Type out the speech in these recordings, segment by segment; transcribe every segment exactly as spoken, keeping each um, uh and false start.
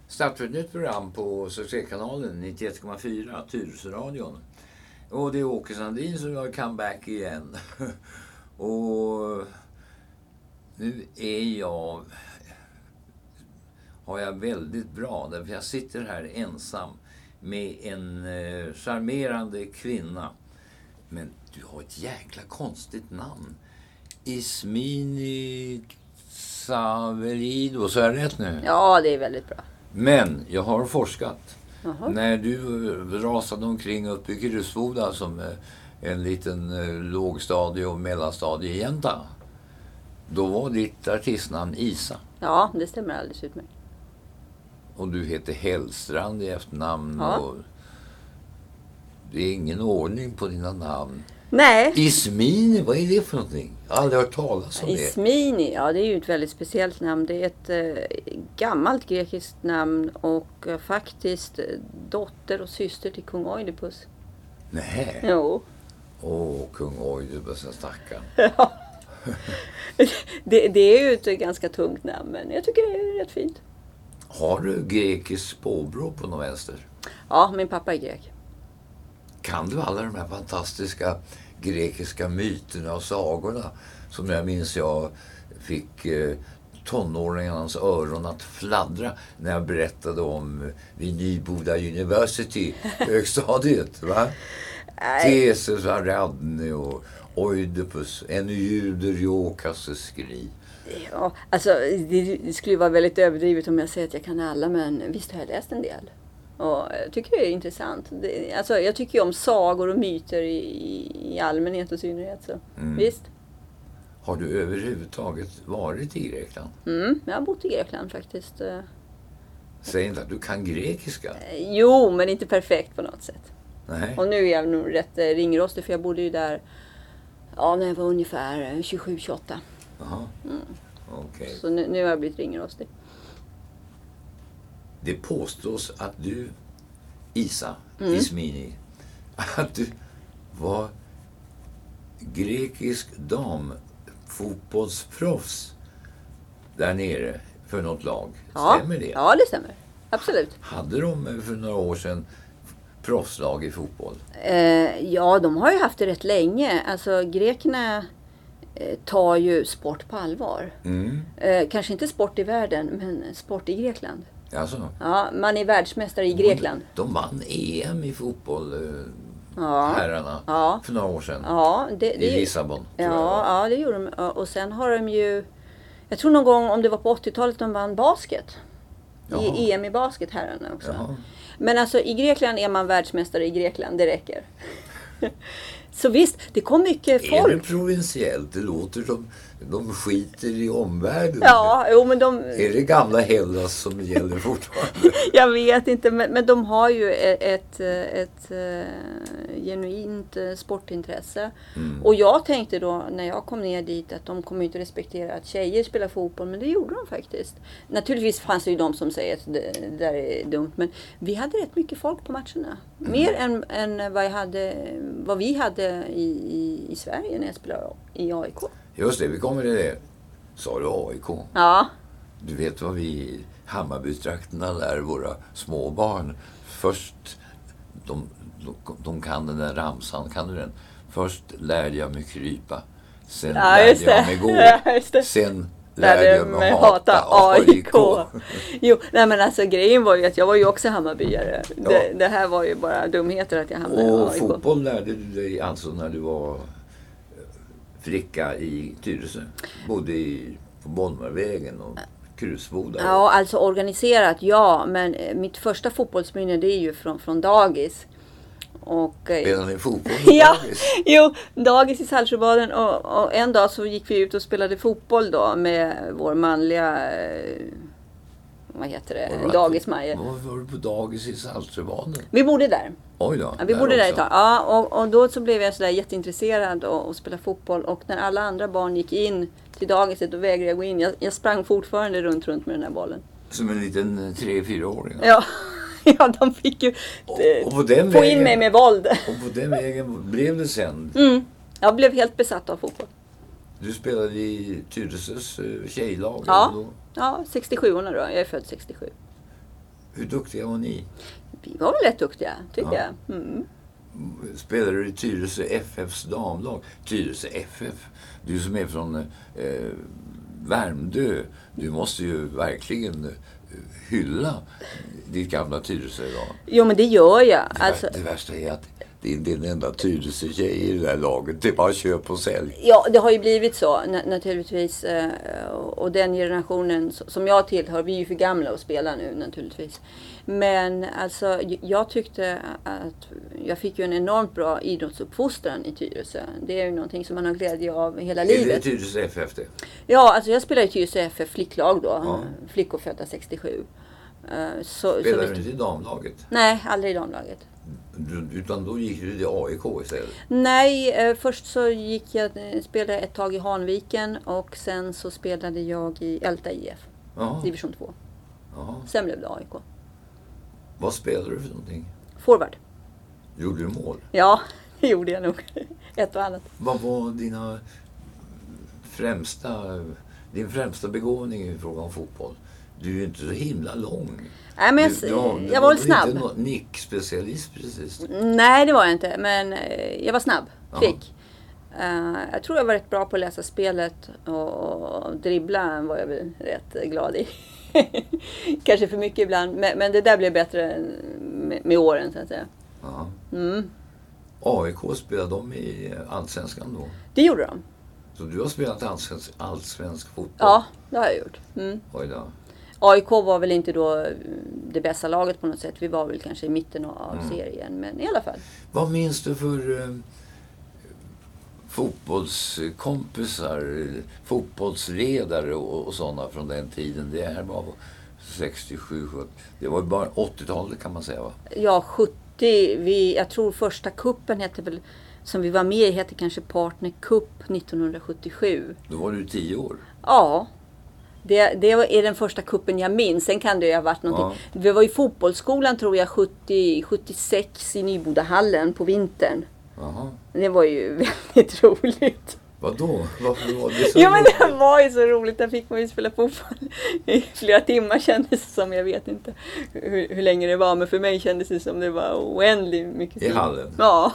start för ett nytt program på Succékanalen nittioett komma fyra, Tyresöradion. Och det är Åke Sandin som gör comeback igen. Och nu är jag... har jag väldigt bra, därför jag sitter här ensam med en eh, charmerande kvinna. Men du har ett jäkla konstigt namn. Ismini Savelido, så är det rätt nu? Ja, det är väldigt bra. Men jag har forskat. Jaha. När du rasade omkring upp i Krusvoda som en liten lågstadie- och mellanstadiejänta, då var ditt artistnamn Isa. Ja, det stämmer alldeles utmärkt. Och du heter Hellstrand i efternamn. Ja. Och det är ingen ordning på dina namn. Nej. Ismini, vad är det för någonting? Jag har aldrig hört talas om det. Ismini, ja det är ju ett väldigt speciellt namn. Det är ett eh, gammalt grekiskt namn och eh, faktiskt eh, dotter och syster till kung Oidipus. Nej. Jo. Åh, kung Oidipus, en stackaren. Ja. det, det är ju ett ganska tungt namn, men jag tycker det är rätt fint. Har du grekisk påbrå på någon vänster? Ja, min pappa är grek. Kan du alla de här fantastiska grekiska myterna och sagorna som jag minns jag fick eh, tonåringarnas öron att fladdra när jag berättade om vid Nyboda University, högstadiet, va? Theseus, Ariadne och Oidipus, en Euderiokas skri. Ja, alltså det, det skulle vara väldigt överdrivet om jag säger att jag kan alla, men visst har jag läst en del. Och jag tycker det är intressant. Det, alltså, jag tycker ju om sagor och myter i, i allmänhet och synnerhet. Så. Mm. Visst. Har du överhuvudtaget varit i Grekland? Mm, jag har bott i Grekland faktiskt. Säg inte att du kan grekiska. Jo, men inte perfekt på något sätt. Nej. Och nu är jag nog rätt ringrostig, för jag bodde ju där ja, när jag var ungefär tjugosju tjugoåtta. Jaha, Mm. okej. Så nu, nu har jag blivit ringrostig. Det påstås att du, Isa, Mm. Ismini, att du var grekisk damfotbollsproffs där nere för något lag. Ja. Stämmer det? Ja, det stämmer. Absolut. Hade de för några år sedan proffslag i fotboll? Eh, ja, de har ju haft det rätt länge. Alltså grekerna eh, tar ju sport på allvar. Mm. Eh, kanske inte sport i världen, men sport i Grekland. Alltså, Ja, man är världsmästare i Grekland. de vann E M i fotboll, eh, Ja. herrarna, Ja. för några år sedan. Ja, det, det, I Lissabon, tror jag det var. ja, ja, det gjorde de. Ja, och sen har de ju, jag tror någon gång om det var på åttiotalet de vann basket. Jaha. I E M i basket herrarna också. Jaha. Men alltså i Grekland är man världsmästare i Grekland, det räcker. Så visst, det kom mycket Är folk. det provinciellt? Det låter som de skiter i omvärlden. Ja, jo, men de... Är det gamla Hellas som gäller fortfarande? Jag vet inte, men, men de har ju ett, ett, ett, ett genuint sportintresse. Mm. Och jag tänkte då när jag kom ner dit att de kommer inte respektera att tjejer spelar fotboll, men det gjorde de faktiskt. Naturligtvis fanns det ju de som säger att det, det där är dumt, men vi hade rätt mycket folk på matcherna. Mm. Mer än, än vad, jag hade, vad vi hade i, i, i Sverige när jag spelade i A I K. Just det, vi kommer till det. Sa du A I K? Ja. Du vet vad vi i Hammarbystrakterna lär våra små barn. Först, de, de, de kan den där ramsan, kan du den? Först lärde jag mig krypa. Sen Ja, lärde just jag det. mig gå. Ja, just det. Sen lärde jag mig hata A I K. Jo, nej men alltså grejen var ju att jag var ju också Hammarbyare. Ja. Det, det här var ju bara dumheter att jag hamnade i Och A I K. fotboll lärde du dig alltså när du var flicka i Tyresö? Bodde i, på Bollmarvägen och Krusvoda? Ja, alltså organiserat, ja. Men eh, mitt första fotbollsminne det är ju från, från dagis. Och, eh, Spelade ni fotboll på ja, dagis? jo, dagis i Saltsjöbaden och, och en dag så gick vi ut och spelade fotboll då med vår manliga, eh, vad heter det, Var du- dagismajer. Var, var du på dagis i Saltsjöbaden? Vi bodde där. Oj då. Ja, vi bodde där ett också. tag. Ja, och, och då så blev jag sådär jätteintresserad och, och spela fotboll. Och när alla andra barn gick in till dagiset då vägrade jag gå in. Jag, jag sprang fortfarande runt, runt med den här bollen. Som en liten tre-fyra-åring. Ja, ja de fick ju Och, eh, och på den få vägen, in mig med våld. Och på den vägen blev det sen. Mm. Jag blev helt besatt av fotboll. Du spelade i Tyresös eh, tjejlag. Ja. eller då? Ja, sextiosju då. Jag är född sextiosju. Hur duktiga var ni? Vi var väl rätt duktiga, tycker Ja. jag. Mm. Spelade du i Tyresö F F:s damlag? Tyresö F F, du som är från eh, Värmdö, du måste ju verkligen hylla ditt gamla Tyresö idag. Jo, men det gör jag. Det, Alltså, det värsta är att det är den enda Tyresö-tjej i det där laget. Det är bara köp och sälj. ja, det har ju blivit så na- naturligtvis. Eh, och den generationen s- som jag tillhör, vi är ju för gamla att spela nu naturligtvis. Men alltså, j- jag tyckte att jag fick ju en enormt bra idrottsuppfostran i Tyresö. Det är ju någonting som man har glädje av hela Är det livet. Tyresö F F det? Ja, alltså jag spelade i Tyresö F F flicklag då. Ja. Flickor födda sextiosju. Eh, så, Spelade så du inte i damlaget? Nej, aldrig i damlaget. Du, utan då gick du till A I K istället? Nej, eh, först så gick jag, eh, spelade ett tag i Hanviken och sen så spelade jag i Älta I F, Jaha. division två. Jaha. Sen blev det A I K. Vad spelade du för någonting? Forward. Gjorde du mål? Ja, det gjorde jag nog. Ett och annat. Vad var dina främsta, din främsta begåvning i fråga om fotboll? Du är ju inte så himla lång. Nej, men jag, Du- du var- du jag var väl väl snabb. inte någon nickspecialist precis. Nej, det var jag inte. Men eh, jag var snabb. Ja. Kvick. Eh, jag tror jag var rätt bra på att läsa spelet och, och dribbla var jag väl rätt glad i. Kanske för mycket ibland. Men, men det där blev bättre med, med åren så att säga. Ja. Mm. A I K spelade de i Allsvenskan då? Det gjorde de. Så du har spelat allsvensk, allsvensk fotboll? Ja, det har jag gjort. Mm. Oj då. A I K var väl inte då det bästa laget på något sätt. Vi var väl kanske i mitten av Mm. serien. Men i alla fall. Vad minns du för eh, fotbollskompisar, eh, fotbollsledare och, och sådana från den tiden? Det här var sextiosju, sjuttio. Det var ju bara åttiotalet kan man säga, va? Ja, sjuttio. Vi, jag tror första kuppen hette väl, som vi var med i, hette kanske Partner Cup nittonhundrasjuttiosju. Då var du tio år. Ja. Det, det är den första kuppen jag minns. Sen kan det ju ha varit någonting. Vi var i fotbollsskolan tror jag sjuttio, sjuttiosex i Nybodahallen på vintern. Jaha. Det var ju väldigt roligt. Vadå? Varför var det så Ja, men det roligt? var ju så roligt. Där fick man ju spela fotboll i flera timmar kändes det som. Jag vet inte hur, hur länge det var. Men för mig kändes det som det var oändligt mycket I tid. hallen? Ja.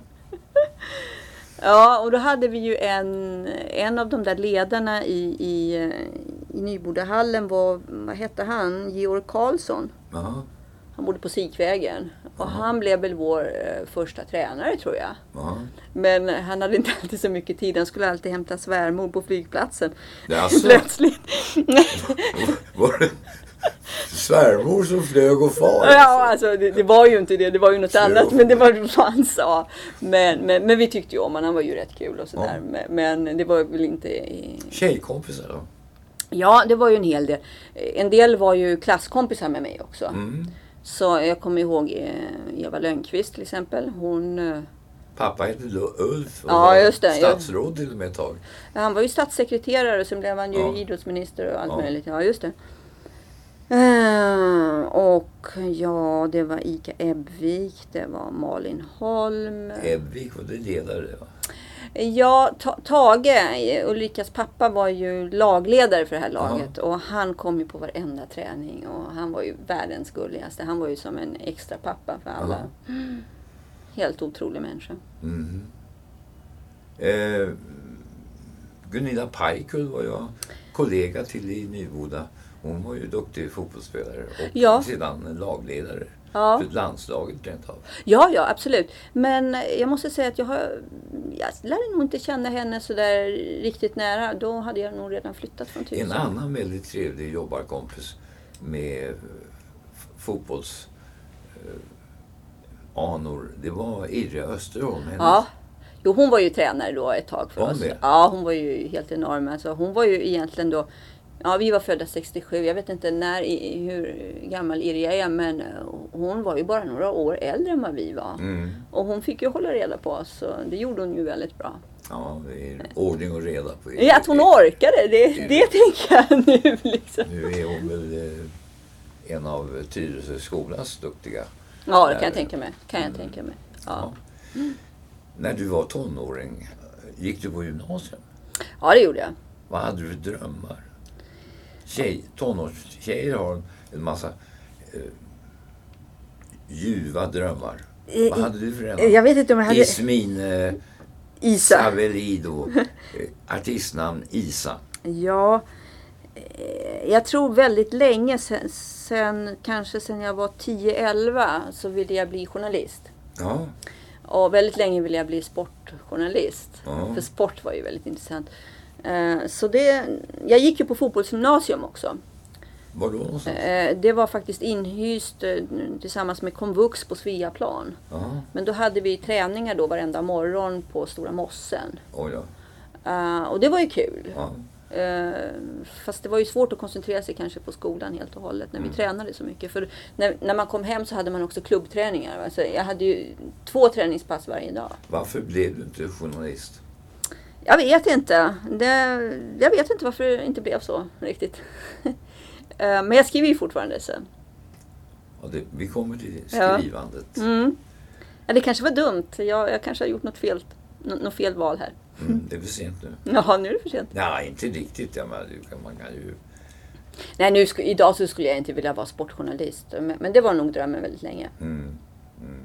Ja, och då hade vi ju en, en av de där ledarna i, i, i Nybodahallen var, vad hette han? Georg Karlsson. Jaha. Han bodde på Sikvägen. Och Jaha. han blev väl vår eh, första tränare tror jag. Jaha. Men han hade inte alltid så mycket tid. Han skulle alltid hämta svärmor på flygplatsen. Det är alltså, Plötsligt. var det svärmor som flög och far? Ja, alltså det, det var ju inte det. Det var ju något Flög annat. och Men det var vad han sa. Men, men, men vi tyckte ju om honom. Han var ju rätt kul och sådär. Ja. Men, men det var väl inte... i- Tjejkompisar då? Ja, det var ju en hel del. En del var ju klasskompisar med mig också. Mm. Så jag kommer ihåg eh, Eva Lönnqvist till exempel. Hon, eh, Pappa hette då Ulf och Ja, var just det. statsråd till och med ett tag. han var ju statssekreterare, sen blev han ju Ja. idrottsminister och allt Ja. möjligt. Ja, just det. Eh, och ja, det var Ika Ebbvik, det var Malin Holm. Ebbvik var det ledare, va? Ja, Ta- Tage, Ulrikas pappa, var ju lagledare för det här laget. Och han kom ju på varenda träning. Och han var ju världens gulligaste. Han var ju som en extra pappa för alla. Helt otrolig människa. Mm. Eh, Gunilla Pajkull var jag kollega till i Nyboda. Hon var ju duktig fotbollsspelare och Ja. sedan lagledare Ja. för landslaget rent av. Ja, ja, absolut. Men jag måste säga att jag har... Jag lärde nog inte känna henne så där riktigt nära. Då hade jag nog redan flyttat från Tyresö. En annan väldigt trevlig jobbarkompis med f- fotbolls eh, anor, det var Irja Österholm. Hennes- Ja. Jo, hon var ju tränare då ett tag för Var hon oss. det? Ja, hon var ju helt enorm. Alltså, hon var ju egentligen då... Ja, vi var födda sextiosju. Jag vet inte när, i- hur gammal Irja är, men hon var ju bara några år äldre än vad vi var. Mm. Och hon fick ju hålla reda på oss, så det gjorde hon ju väldigt bra. Ja, det är ordning och reda på Ja, att hon orkade, det, det tänker jag nu liksom. Nu är hon väl eh, en av Tyresö skolas duktiga. Ja, det kan jag tänka mig. Kan jag tänka mig. Ja. Ja. När du var tonåring, gick du på gymnasium? Ja, det gjorde jag. Vad hade du för drömmar? Tjej, tonårstjejer har en massa eh, ljuva drömmar. I, Vad hade du för drömmar? Jag vet inte om jag hade... Ismin eh, Isa. Savelido, eh, artistnamn Isa. Ja, eh, jag tror väldigt länge sen, sen kanske sen jag var tio elva så ville jag bli journalist. Ja. Och väldigt länge ville jag bli sportjournalist. Ja. För sport var ju väldigt intressant. Eh, så det, jag gick ju på fotbollsgymnasium också. Var då någonstans? Eh, det var faktiskt inhyst eh, tillsammans med komvux på Sveaplan. Ja. Men då hade vi träningar då varenda morgon på Stora Mossen. Oj då. Uh, och det var ju kul. Ja. Uh, fast det var ju svårt att koncentrera sig kanske på skolan helt och hållet när Mm. vi tränade så mycket. För när, när man kom hem så hade man också klubbträningar. Alltså jag hade ju två träningspass varje dag. Varför blev du inte journalist? Jag vet inte. Det, jag vet inte varför det inte blev så riktigt. uh, men jag skriver ju fortfarande så. Ja, det, vi kommer till Ja. skrivandet. Mm. Ja, det kanske var dumt. Jag, jag kanske har gjort något fel, något, något fel val här. Mm, det är för sent nu. Ja, nu är det för sent. Nej, inte riktigt. Ja, men du kan, man kan ju... Nej, nu sk- idag så skulle jag inte vilja vara sportjournalist. Men, men det var nog drömmen väldigt länge. Mm, mm.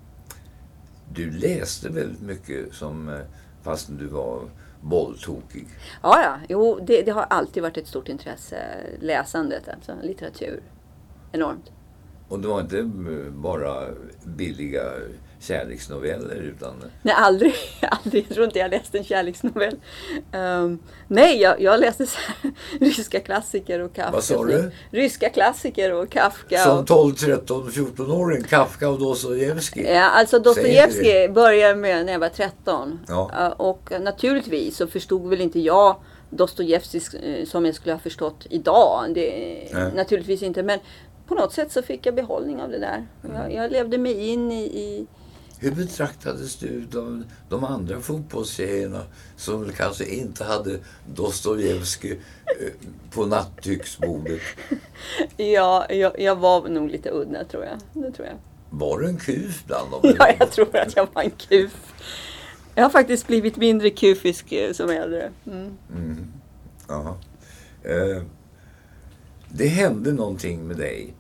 Du läste väldigt mycket som eh, fastän du var bolltokig. Ja, ja. Jo, det, det har alltid varit ett stort intresse. Läsandet, alltså litteratur. Enormt. Och det var inte eh, bara billiga kärleksnoveller utan... Nej, aldrig. aldrig. Jag tror inte jag läste en kärleksnovell. Um, nej, jag, jag läste så här, ryska klassiker och Kafka. Vad sa du? Ryska klassiker och Kafka. Som och... tolv, tretton, fjorton-åring, Kafka och Dostojevskij. Ja, alltså Säger Dostojevskij började med när jag var tretton. Ja. Uh, och naturligtvis så förstod väl inte jag Dostojevskij uh, som jag skulle ha förstått idag. Det, Nej. naturligtvis inte, men på något sätt så fick jag behållning av det där. Mm. Jag, jag levde mig in i... i Hur betraktades du av de andra fotbollstjejerna som väl kanske inte hade Dostojevskij eh, på nattduksbordet? ja, jag, jag var nog lite udda, tror jag. Det tror jag. Var du en kuf bland dem? Ja, jag tror att jag var en kuf. Jag har faktiskt blivit mindre kufisk eh, som äldre. Mm. Mm. Jaha. Eh, det hände någonting med dig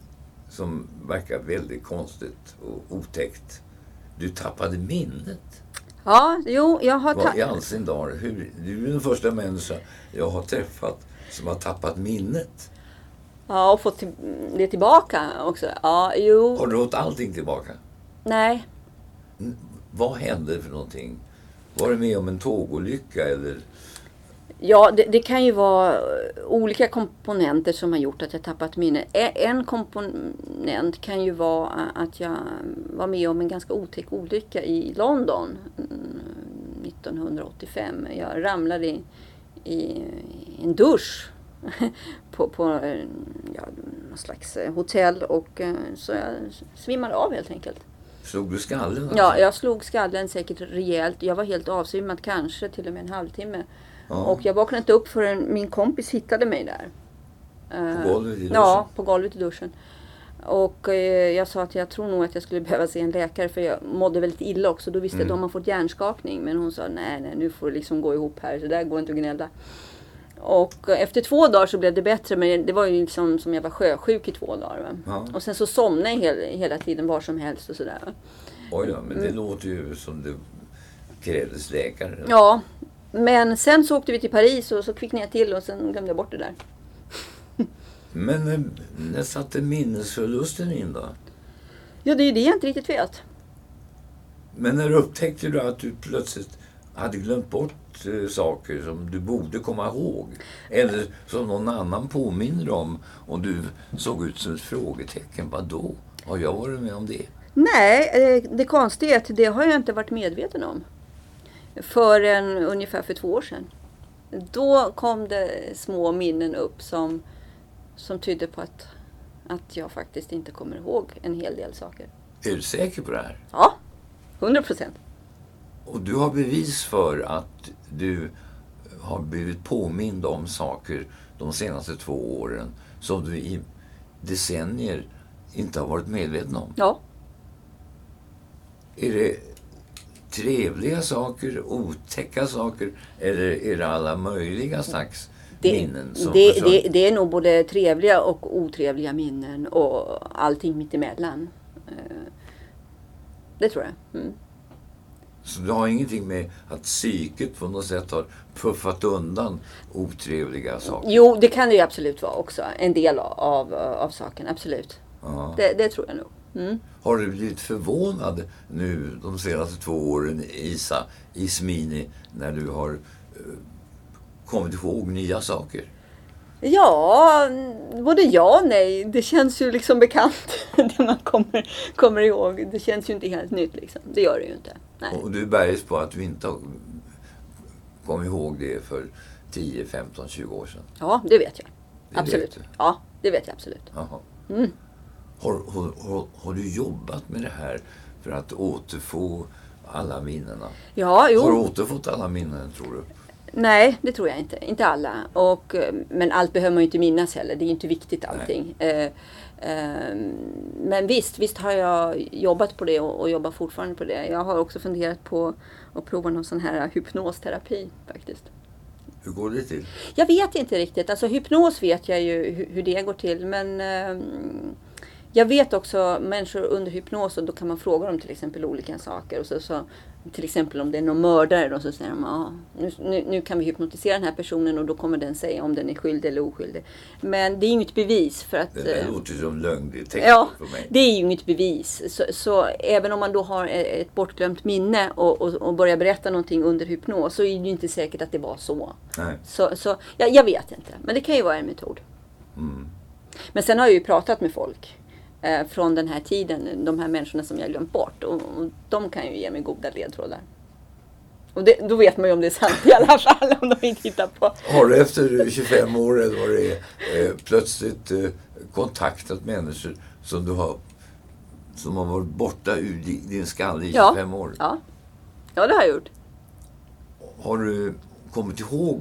som verkar väldigt konstigt och otäckt. Du tappade minnet. Ja, jo, jag har... Vad i Ta- all sin dar? Hur, du är den första människa jag har träffat som har tappat minnet. ja, och fått till, det tillbaka också. Ja, jo. Har du fått allting tillbaka? Nej. N- Vad hände för någonting? Var du med om en tågolycka eller? Ja, det, det kan ju vara olika komponenter som har gjort att jag tappat minne. E- En komponent kan ju vara att jag var med om en ganska otäck olycka i London mm, nittonhundraåttiofem. Jag ramlade i, i en dusch på, på ja, någon slags hotell och så jag svimmade av helt enkelt. Slog du skallen? Alltså? Ja, jag slog skallen säkert rejält. Jag var helt avsvimmad, kanske till och med en halvtimme. Ja. Och jag vaknade inte upp förrän min kompis hittade mig där. På golvet i duschen? Ja, på golvet i duschen. Och eh, jag sa att jag tror nog att jag skulle behöva se en läkare för jag mådde väldigt illa också. Då visste jag Mm. att de har fått hjärnskakning. Men hon sa nej, nej, nu får det liksom gå ihop här. Så där går inte att gnälla. Och eh, efter två dagar så blev det bättre. Men det var ju liksom som jag var sjösjuk i två dagar. Va? Ja. Och sen så somnade jag hela, hela tiden var som helst och sådär. Va? Oj då, men det låter ju som det krävdes läkare. Ja, men sen så åkte vi till Paris och så kvicknade jag till och sen glömde jag bort det där. Men eh, när satte minnesförlusten in då? Ja, det är ju det jag inte riktigt vet. Men när upptäckte du att du plötsligt hade glömt bort eh, saker som du borde komma ihåg? Eller som någon annan påminner om och du såg ut som ett frågetecken. Vad då? Har jag varit med om det? Nej, eh, det konstiga är att det har jag inte varit medveten om. Förrän ungefär för två år sedan. Då kom det små minnen upp som, som tydde på att, att jag faktiskt inte kommer ihåg en hel del saker. Är du säker på det här? Ja, hundra procent. Och du har bevis för att du har blivit påmind om saker de senaste två åren som du i decennier inte har varit medveten om. Ja. Är det trevliga saker, otäcka saker eller är det alla möjliga slags Det, minnen som det, försvunnit? det, det är nog både trevliga och otrevliga minnen och allting mitt emellan. Det tror jag. Mm. Så du har ingenting med att psyket på något sätt har puffat undan otrevliga saker? Jo, det kan det ju absolut vara också. En del av, av saken, absolut. Ja. Det, det tror jag nog. Mm. Har du blivit förvånad nu de senaste två åren, Isa, i Smini, när du har eh, kommit ihåg nya saker? Ja, både ja och nej. Det känns ju liksom bekant det man kommer, kommer ihåg. Det känns ju inte helt nytt liksom. Det gör det ju inte. Nej. Och du bergs på att du inte har kommit ihåg det för tio, femton, tjugo år sedan? Ja, det vet jag. Det absolut. vet du. Ja, det vet jag absolut. Jaha. Mm. Har, har, har, har du jobbat med det här för att återfå alla minnena? Ja, jo. Har du återfått alla minnen, tror du? Nej, det tror jag inte. Inte alla. Och, men allt behöver man ju inte minnas heller. Det är ju inte viktigt allting. Eh, eh, men visst, visst har jag jobbat på det och, och jobbar fortfarande på det. Jag har också funderat på att prova någon sån här hypnosterapi faktiskt. Hur går det till? Jag vet inte riktigt. Alltså hypnos vet jag ju hur, hur det går till. Men eh, jag vet också människor under hypnos, och då kan man fråga dem till exempel olika saker. Och så, så till exempel om det är någon mördare då, så säger de ah, nu, nu, nu kan vi hypnotisera den här personen och då kommer den säga om den är skyldig eller oskyldig. Men det är inget bevis för att... Det där låter som lögndetektor ja, för mig. det är ju inget bevis. Så, så även om man då har ett bortglömt minne och, och, och börjar berätta någonting under hypnos, så är det ju inte säkert att det var så. Nej. Så, så ja, jag vet inte, men det kan ju vara en metod. Mm. Men sen har jag ju pratat med folk eh, från den här tiden, de här människorna som jag glömt bort, och, och de kan ju ge mig goda ledtrådar. Och det, då vet man ju om det är sant i alla fall, om de inte tittar på. Har du efter tjugofem år eller vad det är, eh, plötsligt eh, kontaktat människor som du har som har varit borta ur din, din skalle i Ja. tjugofem år? Ja. Ja, det har jag gjort. Har du kommit ihåg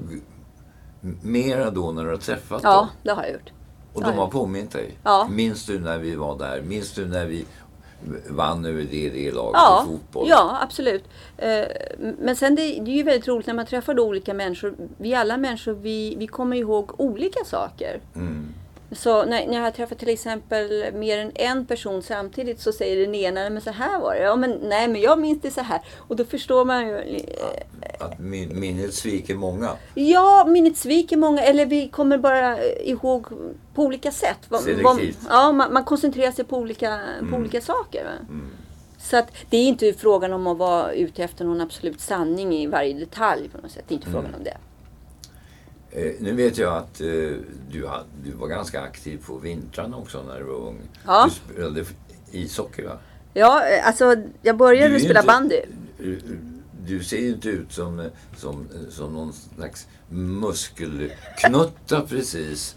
mera då när du har träffat Ja, dem? det har jag gjort. Och det de har har jag. påmint dig? Ja. Minns du när vi var där? Minns du när vi vann över det, det laget Ja, i fotboll? ja, absolut. Eh, Men sen det, det är ju väldigt roligt när man träffar då olika människor. Vi alla människor, vi, vi kommer ihåg olika saker. Mm. Så när, när jag har träffat till exempel mer än en person samtidigt, så säger den ena, men så här var det. Ja, men nej, men jag minns det så här. Och då förstår man ju... eh, Att min, minnet sviker många. Ja, minnet sviker många, eller vi kommer bara ihåg på olika sätt. Vad- Selektivt. vad- Ja, man, man koncentrerar sig på olika, på olika saker. Va? Mm. Så att det är inte frågan om att vara ute efter någon absolut sanning i varje detalj på något sätt. Det är inte Mm. frågan om det. Eh, nu vet jag att eh, du, ha, du var ganska aktiv på vintrarna också när du var ung. Ja. Du spelade ishockey, va? Ja, alltså jag började Du är spela inte- bandy. Du, du ser ju inte ut som, som, som någon slags muskelknutta precis.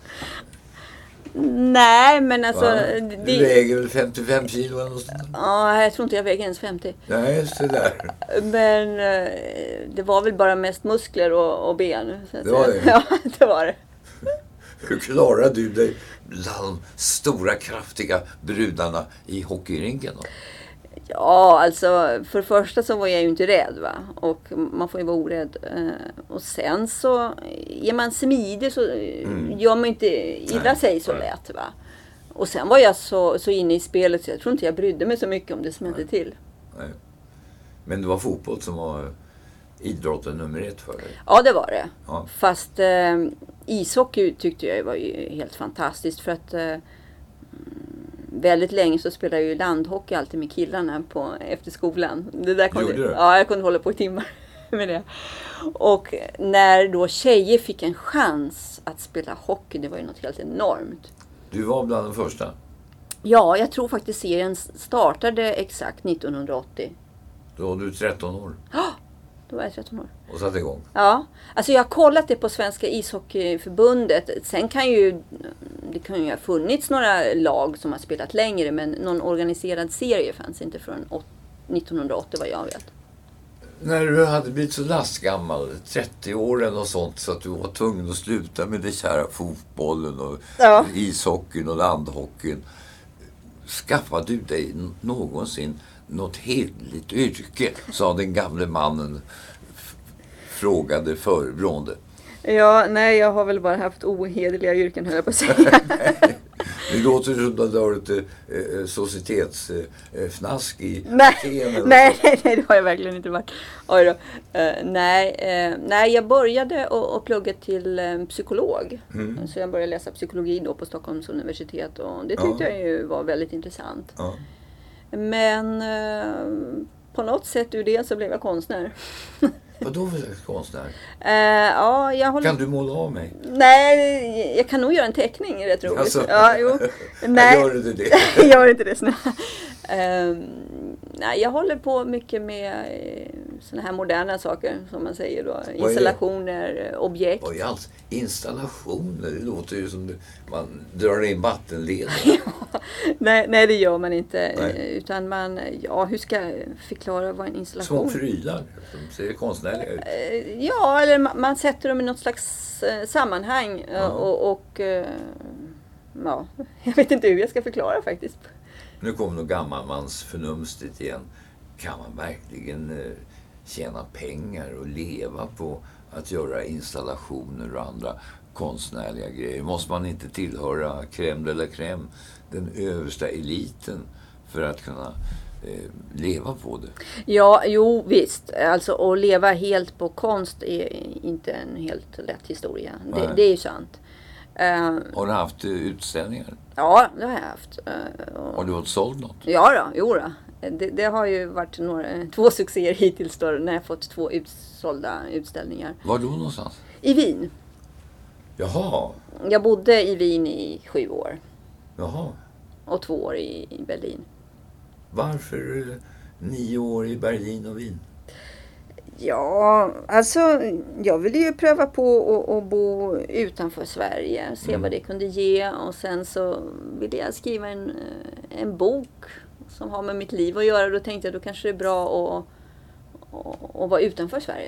Nej, men alltså... Va? Du Det, väger väl femtiofem kilo eller något sånt? ja, jag tror inte jag väger ens femtio. Nej, så där. Men eh, det var väl bara mest muskler och, och ben. Så att Det var säga. det? Ja, det var det. Hur klarar du dig bland de stora, kraftiga brudarna i hockeyrinken då? Ja, alltså för det första så var jag ju inte rädd, va. Och man får ju vara orädd. Eh, Och sen så är man smidig så Mm. gör man inte illa Nej, sig så nej. lätt, va. Och sen var jag så, så inne i spelet så jag tror inte jag brydde mig så mycket om det som hände till. Nej. Men det var fotboll som var idrotten nummer ett för dig. Ja, det var det. Ja. Fast eh, ishockey tyckte jag var ju helt fantastiskt, för att eh, väldigt länge så spelade jag ju landhockey alltid med killarna på, efter skolan. Det där kunde, Gjorde du? ja, jag kunde hålla på i timmar med det. Och när då tjejer fick en chans att spela hockey, det var ju något helt enormt. Du var bland de första. Ja, jag tror faktiskt serien startade exakt nittonhundraåttio. Då var du tretton år Då var jag tretton år. och satte igång. Ja, alltså jag har kollat det på Svenska ishockeyförbundet. Sen kan ju, det kan ju ha funnits några lag som har spelat längre, men någon organiserad serie fanns inte förrän nittonhundraåttio vad jag vet. När du hade blivit så lastgammal, trettio år eller något sånt, så att du var tvungen att sluta med det kära fotbollen och Ja. ishockeyn och landhockeyn. Skaffade du dig n- någonsin något hedligt yrke, sa den gamle mannen, f- frågade förebrående. Ja, nej, jag har väl bara haft ohederliga yrken, höll jag på att säga. Det låter som att du har ett eh, societetsfnask eh, i nej, scenen. nej, nej, nej, det har jag verkligen inte varit. Oj då. Uh, nej, uh, nej, jag började och, och plugga till um, psykolog. Mm. Så jag började läsa psykologi då på Stockholms universitet. Och det tyckte ja. jag ju var väldigt intressant. Ja. Men uh, på något sätt ur det så blev jag konstnär. Vad då för slags konstnär? Uh, ja, jag håller... Kan du måla av mig? Nej, jag kan nog göra en teckning rätt roligt. Alltså, ja, jo. Nej, gör du det? gör inte det snälla. Uh, nej, jag håller på mycket med uh, såna här moderna saker som man säger då. Installationer, uh, objekt. Vad är allt? Installationer? Det låter ju som man drar in vattenledningar. ja, nej, nej, det gör man inte. Nej. Utan man, ja, hur ska jag förklara vad en installation... Små prylar som ser konstnärliga ut. Uh, ja, eller man, man sätter dem i något slags uh, sammanhang. Uh, och, och uh, ja, jag vet inte hur jag ska förklara faktiskt. Nu kommer nog gammalmans förnumstigt igen. Kan man verkligen eh, tjäna pengar och leva på att göra installationer och andra konstnärliga grejer? Måste man inte tillhöra crème de la crème, den översta eliten, för att kunna eh, leva på det? Ja, jo visst. Alltså att leva helt på konst är inte en helt lätt historia. Det, det är ju sant. Uh, har du haft uh, utställningar? Ja, det har jag haft. Uh, och... Har du fått sålt något? Ja då, jo då. Det, det har ju varit några, två succéer hittills då, när jag fått två utsålda utställningar. Var då någonstans? I Wien. Jaha. Jag bodde i Wien i sju år. Jaha. Och två år i, i Berlin. Varför uh, nio år i Berlin och Wien? Ja, alltså jag ville ju pröva på att, att bo utanför Sverige. Se mm. vad det kunde ge. Och sen så ville jag skriva en, en bok som har med mitt liv att göra. Då tänkte jag då kanske det är bra att, att, att vara utanför Sverige.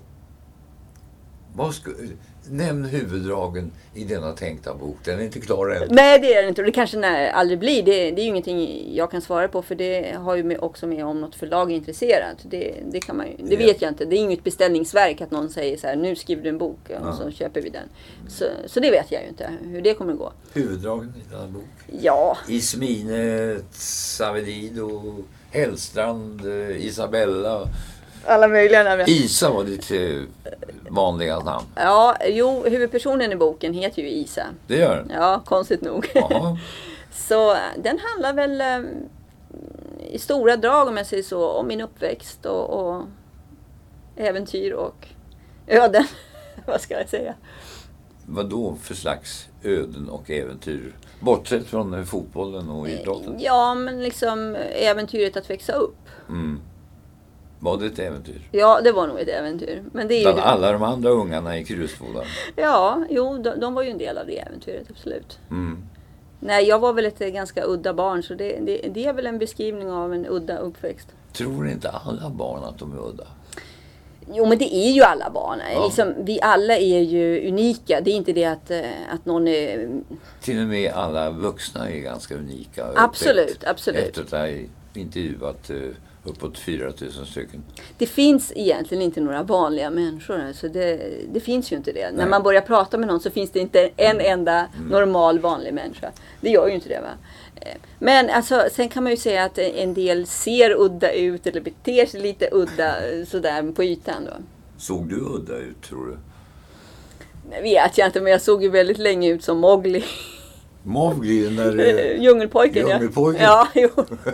Vad ska, nämn huvuddragen i denna tänkta bok. Den är inte klar än. Nej, det är det inte. Och det kanske när, aldrig blir. Det, det är ju ingenting jag kan svara på. För det har ju med, också med om något förlag är intresserat. Det, det, kan man ju, det vet jag inte. Det är inget beställningsverk att någon säger så här: nu skriver du en bok och ja. så köper vi den. Så, så det vet jag ju inte hur det kommer att gå. Huvuddragen i denna bok? Ja. Ismine, Savedido, Hellstrand, Isabella... Alla möjliga namn. Isa var ditt eh, vanliga namn. Ja, jo, huvudpersonen i boken heter ju Isa. Det gör den? Ja, konstigt nog. Så den handlar väl eh, i stora drag, om jag säger så, om min uppväxt och, och äventyr och öden. Vad ska jag säga? Vad då för slags öden och äventyr? Bortsett från fotbollen och idrotten? Ja, men liksom äventyret att växa upp. Mm. Var det ett äventyr? Ja, det var nog ett äventyr. Men det är Bland ju... alla de andra ungarna i Krusbodan? Ja, jo, de, de var ju en del av det äventyret, absolut. Mm. Nej, jag var väl ett ganska udda barn, så det, det, det är väl en beskrivning av en udda uppväxt. Tror inte alla barn att de är udda? Jo, men det är ju alla barn. Ja. Liksom, vi alla är ju unika. Det är inte det att, att någon är... Till och med alla vuxna är ganska unika. Absolut, absolut. Efter att ha intervjuat uppåt fyra tusen stycken. Det finns egentligen inte några vanliga människor. Alltså det, det finns ju inte det. Nej. När man börjar prata med någon så finns det inte en enda mm. normal vanlig människa. Det gör ju inte det, va? Men alltså, sen kan man ju säga att en del ser udda ut eller beter sig lite udda sådär på ytan då. Såg du udda ut, tror du? Det vet jag inte, men jag såg ju väldigt länge ut som Mowgli. Mowgli, den där... Djungelpojken, Djungelpojken. Ja, jo.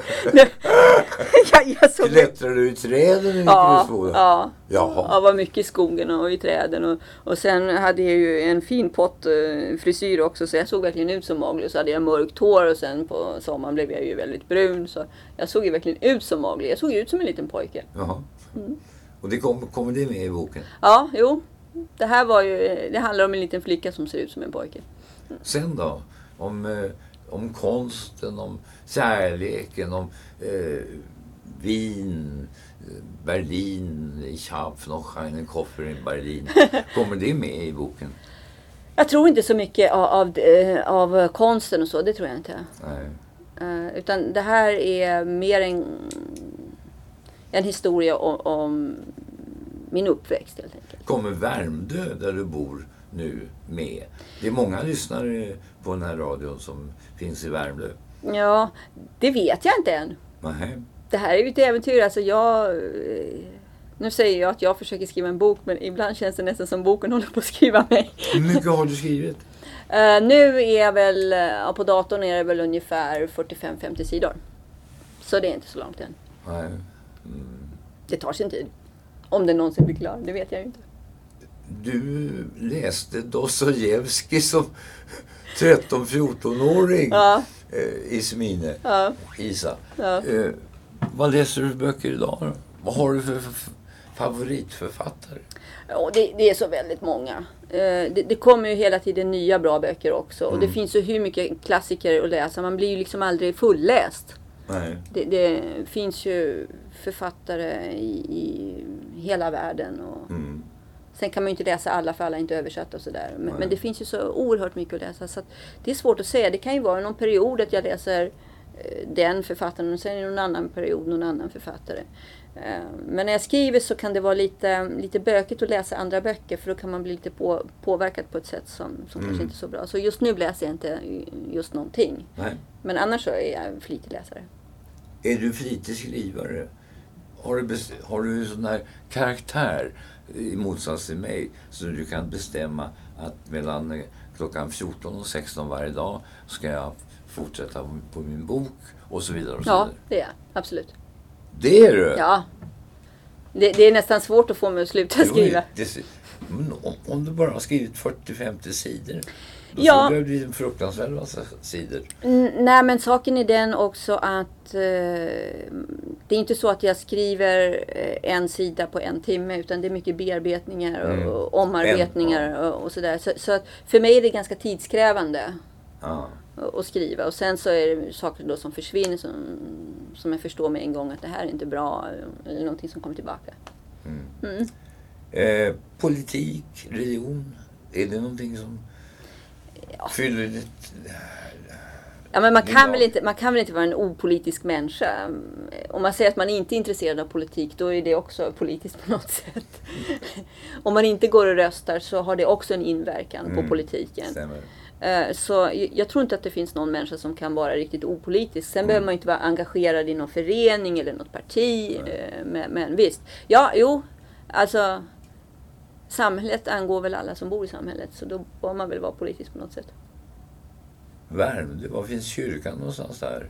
jag, jag såg... Klättrade du i träden i ja, Krusbodan? Ja, Jaha. Jag var mycket i skogen och i träden. Och, och sen hade jag ju en fin pott uh, frisyr också, så jag såg verkligen ut som Mowgli. Så hade jag mörkt hår och sen på sommaren blev jag ju väldigt brun. Så jag såg ju verkligen ut som Mowgli. Jag såg ut som en liten pojke. Jaha. Mm. Och det kom, kommer det med i boken? Ja, jo. Det här var ju, det handlar om en liten flicka som ser ut som en pojke. Mm. Sen då? Om, eh, om konsten, om kärleken, om eh, Wien, Berlin, ich hab noch einen Koffer in Berlin. Kommer det med i boken? Jag tror inte så mycket av, av, av konsten och så, det tror jag inte. Nej. Uh, utan det här är mer en, en historia om, om min uppväxt helt enkelt. Kommer Värmdö, där du bor, nu med. Det är många lyssnare på den här radion som finns i Värmdö. Ja, det vet jag inte än. Nej. Det här är ju ett äventyr. Alltså jag... Nu säger jag att jag försöker skriva en bok, men ibland känns det nästan som boken håller på att skriva mig. Hur mycket har du skrivit? Uh, nu är jag väl, uh, på datorn är det väl ungefär fyrtiofem till femtio sidor. Så det är inte så långt än. Nej. Mm. Det tar sin tid. Om det någonsin blir klar, det vet jag ju inte. Du läste Dostojevskij som tretton-fjorton-åring ja. eh, i Smine, ja. Isa. Ja. Eh, vad läser du för böcker idag då? Vad har du för favoritförfattare? Ja, det, det är så väldigt många. Eh, det, det kommer ju hela tiden nya bra böcker också. Mm. Och det finns ju hur mycket klassiker att läsa. Man blir ju liksom aldrig fulläst. Nej. Det, det finns ju författare i, i hela världen. Och mm. Sen kan man ju inte läsa alla, för alla är inte översatta och sådär. Men, men det finns ju så oerhört mycket att läsa. Så att det är svårt att säga. Det kan ju vara någon period att jag läser eh, den författaren och sen i någon annan period någon annan författare. Men när jag skriver så kan det vara lite, lite bökigt att läsa andra böcker, för då kan man bli lite på, påverkad på ett sätt som, som mm. kanske inte är så bra. Så just nu läser jag inte just någonting. Nej. Men annars så är jag en flitig läsare. Är du flitig skrivare? Har du, bes- har du en sån här karaktär i motsats till mig så du kan bestämma att mellan klockan fjorton och sexton varje dag ska jag fortsätta på min bok och så vidare och så ja, vidare? Ja, det är jag. Absolut. Det är du? Ja. Det, det är nästan svårt att få mig att sluta skriva. Det, men om, om du bara har skrivit fyrtio till femtio sidor, då ja. får det bli en fruktansvärd massa sidor. N- nej, men saken är den också att eh, det är inte så att jag skriver eh, en sida på en timme, utan det är mycket bearbetningar och, mm. och omarbetningar en, ja. och, och sådär. Så, så att för mig är det ganska tidskrävande. Ja. Och skriva. Och sen så är det saker då som försvinner som, som jag förstår med en gång att det här är inte bra, eller någonting som kommer tillbaka. Mm. Mm. Eh, politik, religion, är det någonting som ja. fyller ditt... Ja, men man kan, väl inte, man kan väl inte vara en opolitisk människa. Om man säger att man inte är intresserad av politik, då är det också politiskt på något sätt. Om man inte går och röstar så har det också en inverkan mm. på politiken. Stämmer. Så jag tror inte att det finns någon människa som kan vara riktigt opolitisk. Sen mm. behöver man inte vara engagerad i någon förening eller något parti. Mm. Men, men visst. Ja, jo. Alltså, samhället angår väl alla som bor i samhället. Så då bör man väl vara politisk på något sätt. Värmdö, var finns kyrkan någonstans där?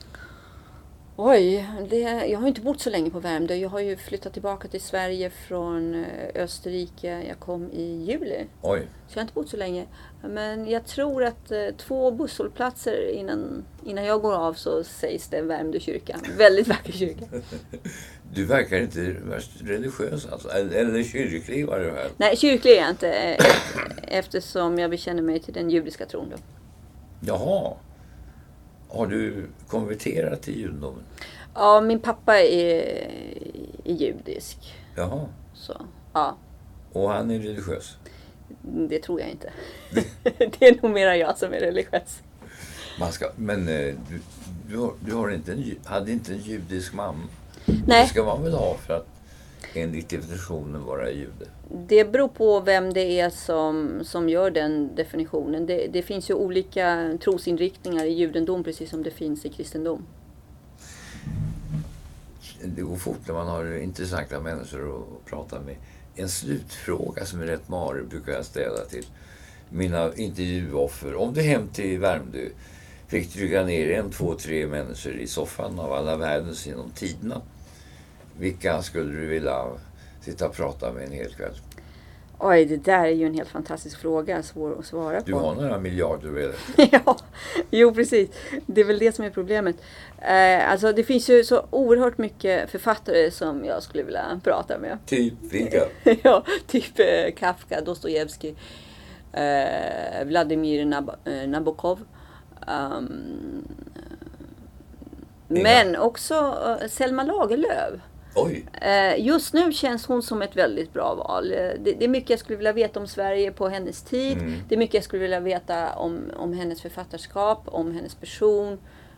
Oj, det, jag har inte bott så länge på Värmdö. Jag har ju flyttat tillbaka till Sverige från Österrike. Jag kom i juli. Oj. Så jag har inte bott så länge. Men jag tror att eh, två busshållplatser innan, innan jag går av så sägs det Värmdö kyrka. Väldigt vacker kyrka. Du verkar inte värst religiös alltså. Eller, eller kyrklig var det väl? Nej, kyrklig är jag inte. Eftersom jag bekänner mig till den judiska tron då. Jaha. Har du konverterat till judendomen? Ja, min pappa är, är judisk. Jaha. Så, ja. Och han är religiös? Det tror jag inte. Det är nog mera jag som är religiös. Man ska, men du, du, har, du har inte en, hade inte en judisk mamma? Nej. Det ska man väl ha för att enligt definitionen vara jude? Det beror på vem det är som, som gör den definitionen. Det, det finns ju olika trosinriktningar i judendom precis som det finns i kristendom. Det går fort när man har intressanta människor att prata med. En slutfråga som är rätt marig brukar jag ställa till mina intervjuoffer. Om du hem till Värmdö fick trycka ner en, två, tre människor i soffan av alla världens genom tiderna. Vilka skulle du vilja sitta och prata med en hel kväll? Oj, det där är ju en helt fantastisk fråga, svår att svara på. Du har några miljarder väl? Ja, jo precis. Det är väl det som är problemet. Eh, alltså det finns ju så oerhört mycket författare som jag skulle vilja prata med. Typ vilka? Ja, typ eh, Kafka, Dostojevskij, eh, Vladimir Nab- eh, Nabokov. Um, men också uh, Selma Lagerlöf. Oj. Uh, just nu känns hon som ett väldigt bra val. Uh, det, det är mycket jag skulle vilja veta om Sverige på hennes tid. Mm. Det är mycket jag skulle vilja veta om, om hennes författarskap, om hennes person.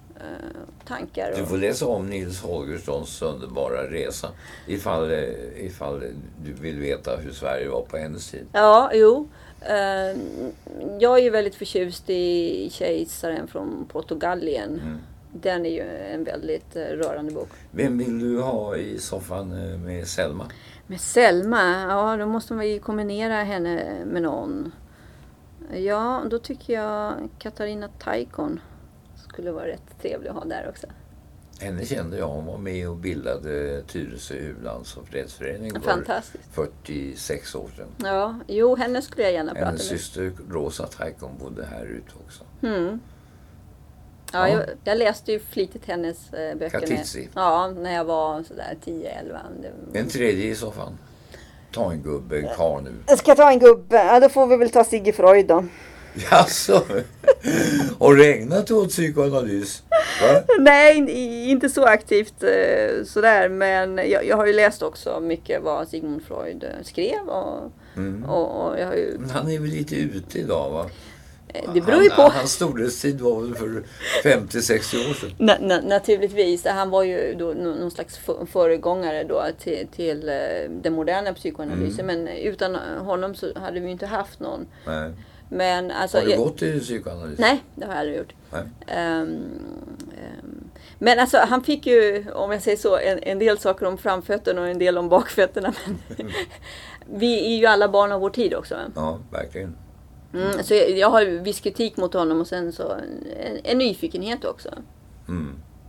eh, tankar. Och... Du får läsa om Nils Holgerssons underbara resa ifall, ifall du vill veta hur Sverige var på hennes tid. Ja, jo. Eh, jag är ju väldigt förtjust i Kejsaren från Portugalien. Mm. Den är ju en väldigt rörande bok. Vem vill du ha i soffan med Selma? Med Selma? Ja, då måste man ju kombinera henne med någon. Ja, då tycker jag Katarina Taikon skulle vara rätt trevlig att ha där också. Henne kände jag. Hon var med och bildade Tyresö u-lands- och fredsförening för fyrtiosex år sedan. Ja, jo, henne skulle jag gärna prata med. Hennes syster Rosa Taikon bodde här ute också. Mm. Ja, jag, jag läste ju flitigt hennes äh, böcker. Katitzi. Ja, när jag var sådär tio elva. Det... En tredje i soffan. Ta en gubbe, en karl nu. Jag ska ta en gubbe. Ja, då får vi väl ta Sigge Freud då. Jaså? Har du ägnat åt psykoanalys? Va? Nej, inte så aktivt eh, sådär. Men jag, jag har ju läst också mycket vad Sigmund Freud skrev. Och, mm. och, och jag har ju... Han är väl lite ute idag, va? Det beror ju på. Han, hans storhetstid var väl för femtio sextio år sedan. Na, na, naturligtvis. Han var ju då någon slags föregångare då till, till den moderna psykoanalysen. Mm. Men utan honom så hade vi inte haft någon. Nej. Men, alltså, har du jag, gått i psykoanalys? Nej, det har jag aldrig gjort. Nej. Um, um, men alltså han fick ju, om jag säger så, en, en del saker om framfötterna och en del om bakfötterna. Men vi är ju alla barn av vår tid också. Ja, verkligen. Mm, så jag, jag har viss kritik mot honom och sen så en, en nyfikenhet också. Mm.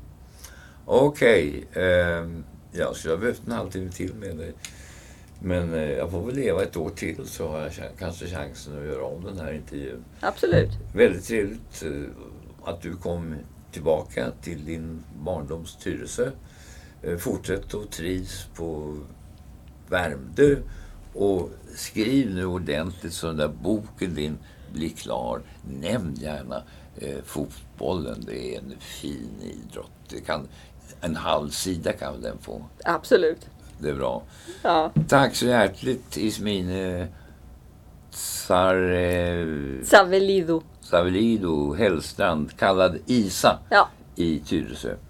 Okej. Okay. Eh, ja, så jag har behövt en halvtimme till med dig. Men eh, jag får väl leva ett år till så har jag ch- kanske chansen att göra om den här intervjun. Absolut. Väldigt trevligt eh, att du kom tillbaka till din barndoms Tyresö. Eh, fortsätt att trivs på Värmdö. Och skriv nu ordentligt så den där boken din blir klar. Nämn gärna eh, fotbollen. Det är en fin idrott. Det kan, en halv sida kan den få. Absolut. Det är bra. Ja. Tack så hjärtligt Ismine Sare... Savelido. Savelido Hellstrand, kallad Isa ja. i Tyresö.